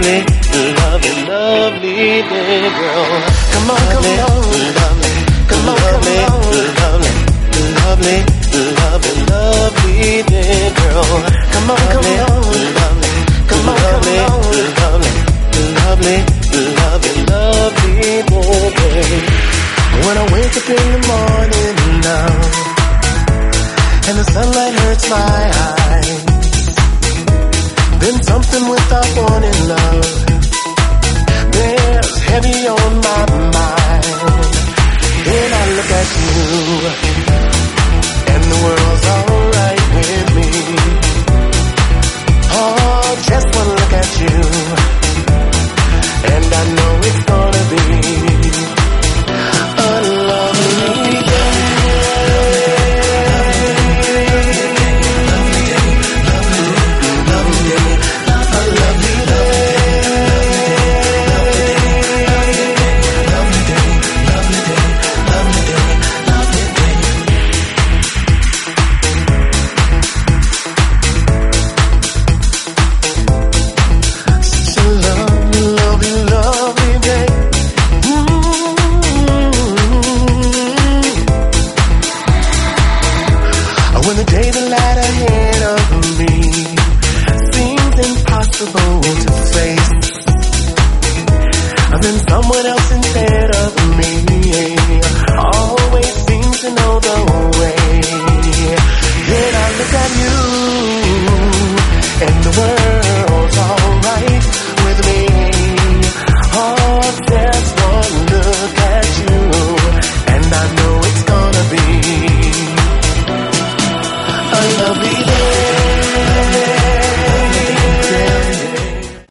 lovely, lovely, lovely day, girl. Come on, come on, lovely, come on, lovely, lovely, lovely, lovely, lovely day, girl. come on, come on, lovely, come on, lovely, lovely, lovely, lovely, lovely day. When I wake up in the morning now, and the sunlight hurts my eyes, then something without warning, love, bears heavy on my mind. Then I look at you, and the world's alright with me. Oh, just one look at you, and I know it's gonna be a lovely day. When the day that lied ahead of me seems impossible to face, then someone else instead of